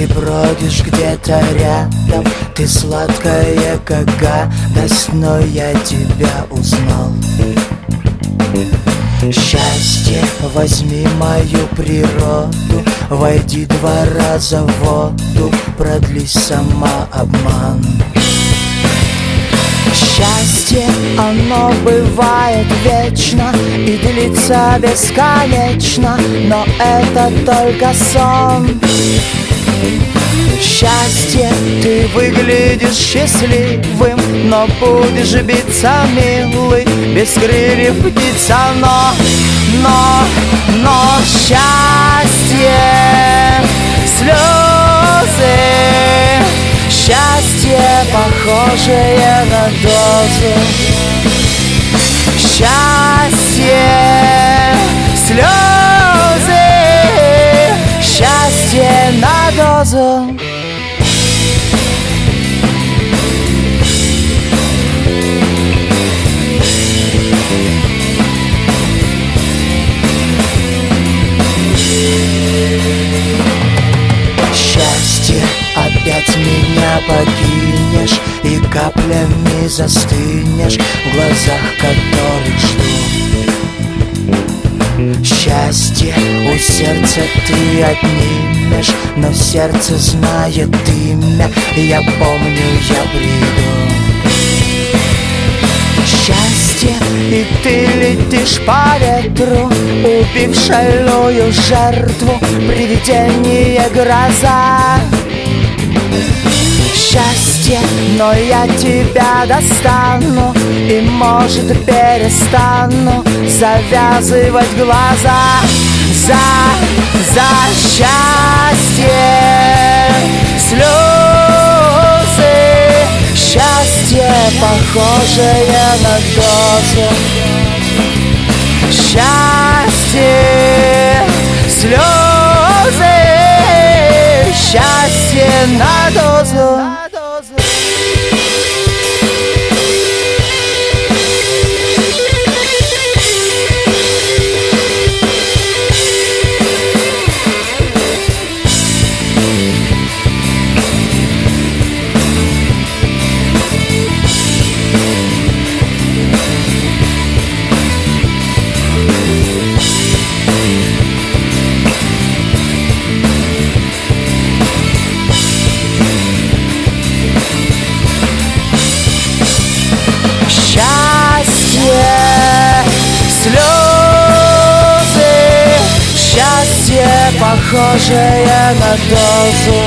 Ты бродишь где-то рядом, ты сладкая как гадость, но я тебя узнал. Счастье, возьми мою природу, войди 2 раза в воду, продли самообман. Счастье, оно бывает вечно и длится бесконечно, но это только сон. Счастье, ты выглядишь счастливым, но будешь биться, милый, без крыльев птица. Но счастье, слезы, счастье, похожее на дозу. Счастье, слезы, счастье на дозу. Счастье, опять меня покинешь и каплями застынешь в глазах, которых жду. Счастье, у сердца ты отнимешь, но сердце знает имя, я помню, я приду. Счастье, и ты летишь по ветру, убив шальную жертву, привидение, гроза. Счастье, но я тебя достану и, может, перестану завязывать глаза. За счастье, слезы, счастье, похожее на дозу. Счастье, слезы, счастье на дозу. Счастье, слезы, счастье, похожее на дозу.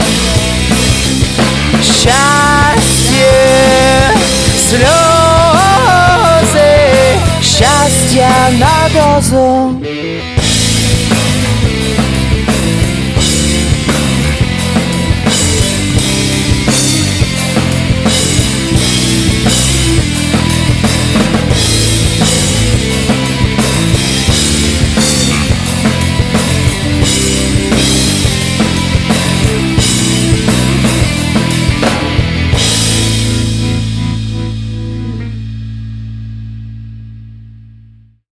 Счастье, слезы, счастье на дозу.